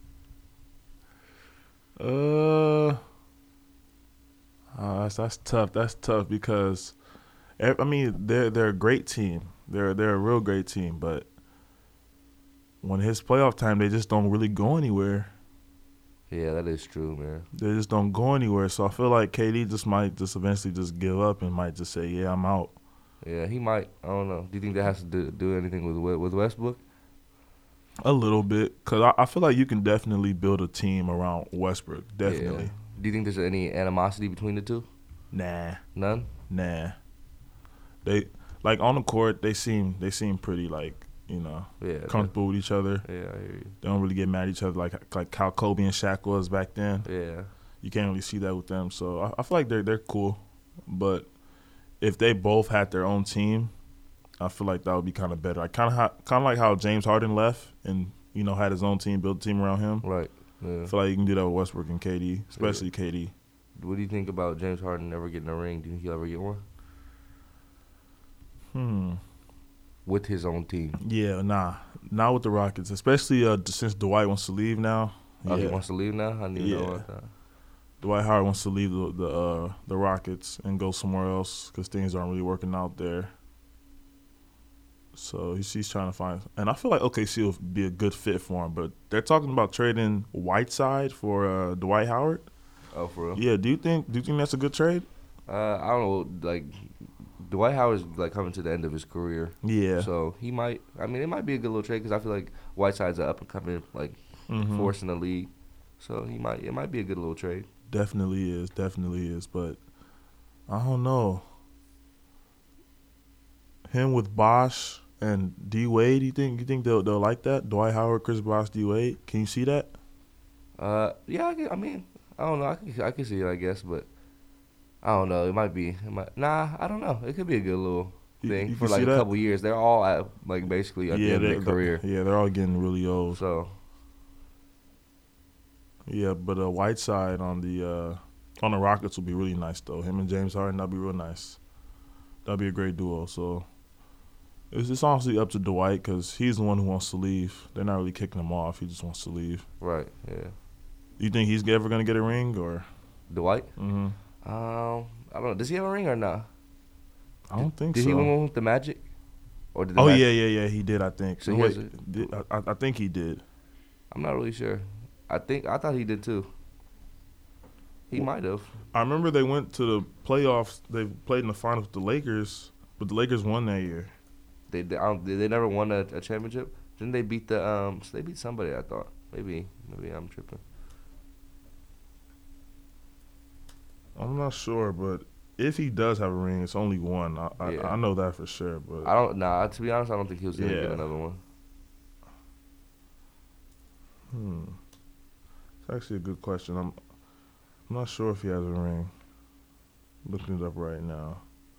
That's tough. That's tough because, I mean, they're a great team. They're a real great team, but when his playoff time, they just don't really go anywhere. Yeah, that is true, man. They just don't go anywhere. So I feel like KD might eventually give up and might just say, "Yeah, I'm out." Yeah, he might. I don't know. Do you think that has to do anything with Westbrook? A little bit, because I feel like you can definitely build a team around Westbrook. Definitely. Yeah. Do you think there's any animosity between the two? Nah. None? Nah. They like on the court. They seem pretty comfortable with each other. Yeah, I hear you. They don't really get mad at each other like how Kobe and Shaq was back then. Yeah. You can't really see that with them. So I feel like they're cool. But if they both had their own team, I feel like that would be kind of better. Like kind of like how James Harden left and had his own team, built a team around him. Right. Yeah. I feel like you can do that with Westbrook and KD, especially KD. What do you think about James Harden never getting a ring? Do you think he'll ever get one? With his own team. Yeah, not with the Rockets, especially since Dwight wants to leave now. Oh, yeah. he wants to leave now? I didn't know about that. Dwight Howard wants to leave the Rockets and go somewhere else because things aren't really working out there. So he's trying to find, and I feel like OKC will be a good fit for him. But they're talking about trading Whiteside for Dwight Howard. Oh, for real? Yeah. Do you think that's a good trade? I don't know. Like, Dwight Howard's like coming to the end of his career. Yeah. So he might. I mean, it might be a good little trade because I feel like Whiteside's an up and coming like force in the league. So it might be a good little trade. Definitely is. But I don't know. Him with Bosh and D Wade. You think they'll like that? Dwight Howard, Chris Bosh, D Wade. Can you see that? Yeah. I mean, I don't know. I can see it, I guess, but I don't know. It might be. Nah, I don't know. It could be a good little thing you for can like see a that? couple years. They're all at like basically at the end of their career. Yeah, they're all getting really old. So yeah, but Whiteside on the Rockets would be really nice though. Him and James Harden, that'd be real nice. That'd be a great duo. So it's honestly up to Dwight because he's the one who wants to leave. They're not really kicking him off. He just wants to leave. right, yeah. You think he's ever gonna get a ring or? Dwight. Mm-hmm. I don't know. Does he have a ring or not? I don't think Did so. he win one with the Magic? Or did the Oh Magic? yeah, he did. I think. So So he has wait, I think he did. I'm not really sure. I thought he did too. He might have. I remember they went to the playoffs. They played in the finals with the Lakers, but the Lakers won that year. They never won a championship. Didn't they beat the so they beat somebody? I thought maybe I'm tripping. I'm not sure, but if he does have a ring, it's only one. I know that for sure. But I don't. Nah, to be honest, I don't think he was gonna Yeah. get another one. It's actually a good question. I'm not sure if he has a ring. Looking it up right now.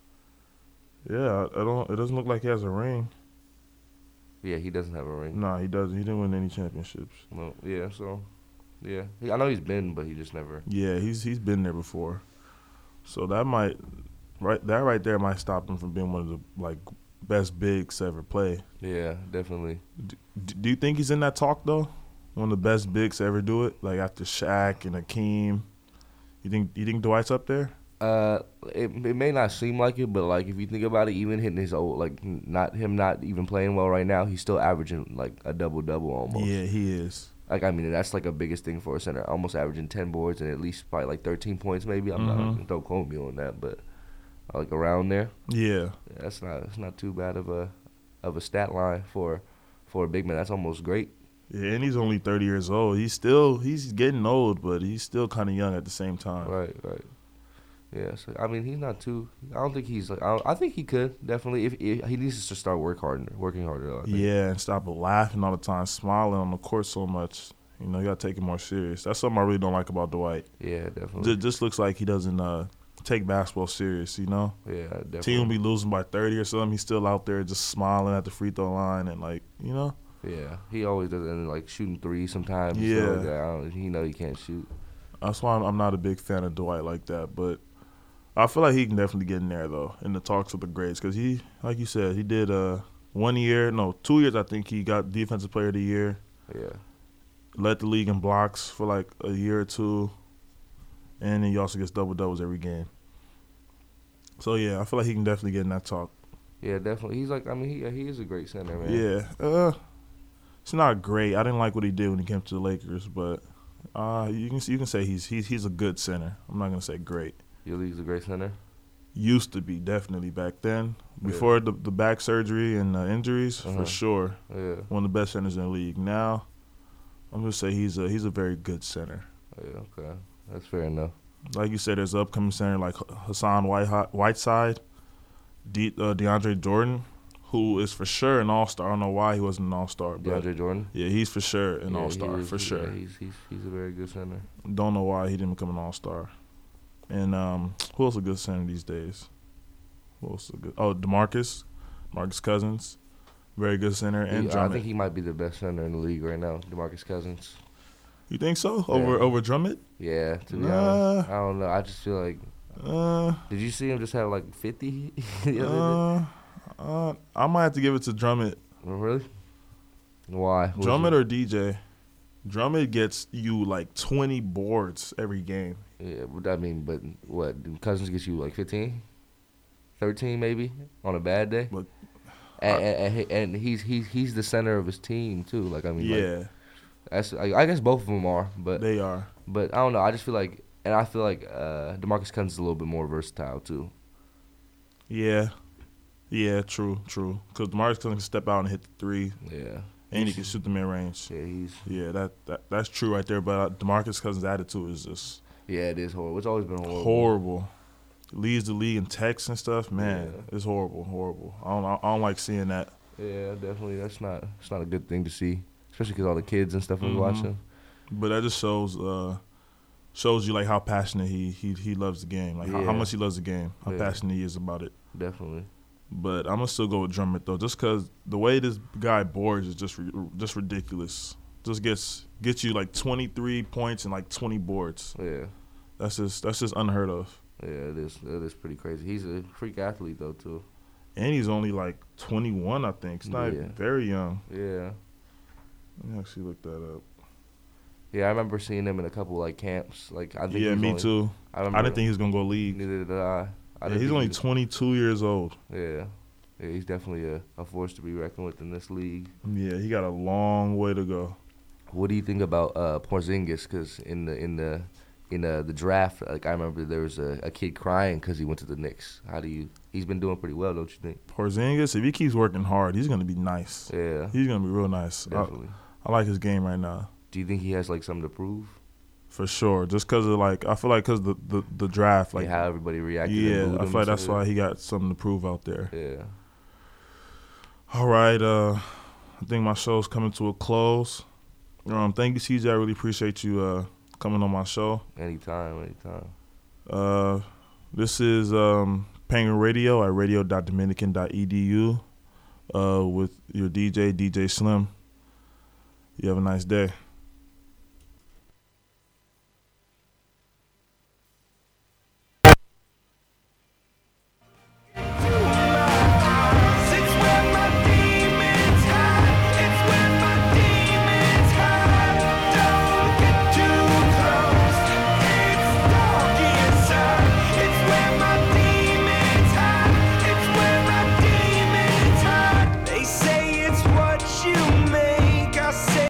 Yeah, I don't. It doesn't look like he has a ring. Yeah, he doesn't have a ring. Nah, he doesn't. He didn't win any championships. No. Yeah. So. Yeah. I know he's been, but he just never. Yeah, he's been there before. So that might right there might stop him from being one of the like best bigs to ever play. Yeah, definitely. Do you think he's in that talk though? One of the best bigs to ever do it, like after Shaq and Hakeem. You think Dwight's up there? It may not seem like it, but like if you think about it, even hitting his old not even playing well right now, he's still averaging like a double almost. Yeah, he is. Like, I mean, that's like a biggest thing for a center. Almost averaging 10 boards and at least probably like 13 points maybe. I'm not, don't quote me on that, but like around there. Yeah. It's not too bad of a stat line for a big man. That's almost great. Yeah, and he's only 30 years old. He's getting old, but he's still kind of young at the same time. Right. Yeah, so I mean, he's not too. I don't think he's like. I think he could definitely. If he needs to start working harder. I think. Yeah, and stop laughing all the time, smiling on the court so much. You know, you gotta take it more serious. That's something I really don't like about Dwight. Yeah, definitely. Just looks like he doesn't take basketball serious. You know. Yeah, definitely. Team will be losing by 30 or something. He's still out there just smiling at the free throw line and like, you know. Yeah, he always does, and like shooting threes sometimes. Yeah, he know he can't shoot. That's why I'm not a big fan of Dwight like that, but. I feel like he can definitely get in there, though, in the talks with the grades. Because he, like you said, he did 2 years, I think he got Defensive Player of the Year. Yeah. Led the league in blocks for like a year or two. And then he also gets double-doubles every game. So, yeah, I feel like he can definitely get in that talk. Yeah, definitely. He's like, I mean, he is a great center, man. Yeah. It's not great. I didn't like what he did when he came to the Lakers, but you can say he's a good center. I'm not going to say great. Your league's a great center? Used to be, definitely back then. Before the back surgery and injuries, for sure. Yeah. One of the best centers in the league. Now, I'm going to say he's a very good center. Yeah, okay. That's fair enough. Like you said, there's upcoming center like Hassan Whiteside, DeAndre Jordan, who is for sure an all-star. I don't know why he wasn't an all-star. DeAndre Jordan? Yeah, he's for sure an all-star, for sure. Yeah, he's a very good center. Don't know why he didn't become an all-star. And who else is a good center these days? Who else is good? Oh, DeMarcus Cousins, very good center. And I think he might be the best center in the league right now, DeMarcus Cousins. You think so? Yeah. Over Drummond? Yeah, to be Nah. honest. I don't know. I just feel like. Did you see him just have like 50 the other day? I might have to give it to Drummond. Oh, really? Why? What's Drummond it? or DJ? Drummond gets you like 20 boards every game. Yeah, but what? Do Cousins gets you like 15? 13 maybe on a bad day? But and he's the center of his team too. Like I mean, yeah, I guess both of them are, but they are. But I don't know. I just feel like, and I feel like DeMarcus Cousins is a little bit more versatile too. Yeah, true. Because DeMarcus Cousins can step out and hit the three. Yeah, and he can shoot the mid range. Yeah, that's true right there. But DeMarcus Cousins' attitude is just it is horrible. It's always been horrible. Horrible. Leads the league in texts and stuff. Man, it's horrible. I don't like seeing that. Yeah, definitely. It's not a good thing to see, especially because all the kids and stuff are watching. But that just shows you like how passionate he loves the game, like how much he loves the game, how passionate he is about it. Definitely. But I'm gonna still go with Drummond though, just because the way this guy boards is just ridiculous. Just gets you like 23 points and like 20 boards. Yeah, that's just unheard of. Yeah, it is. It is pretty crazy. He's a freak athlete though too. And he's only like 21, I think. He's not very young. Yeah. Let me actually look that up. Yeah, I remember seeing him in a couple like camps. Like I think. Yeah, me too. I didn't think he was gonna go league. Neither did I. He's only 22 years old. Yeah, he's definitely a force to be reckoned with in this league. Yeah, he got a long way to go. What do you think about Porzingis? Because in the draft, like I remember there was a kid crying because he went to the Knicks. He's been doing pretty well, don't you think? Porzingis, if he keeps working hard, he's gonna be nice. Yeah, he's gonna be real nice. Definitely. I like his game right now. Do you think he has like something to prove? For sure, just because of like I feel like because the draft, like how everybody reacted. Yeah, I feel like that's why he got something to prove out there. Yeah. All right, I think my show's coming to a close. Thank you, CJ. I really appreciate you coming on my show. Anytime. This is Penguin Radio at radio.dominican.edu with your DJ Slim. You have a nice day.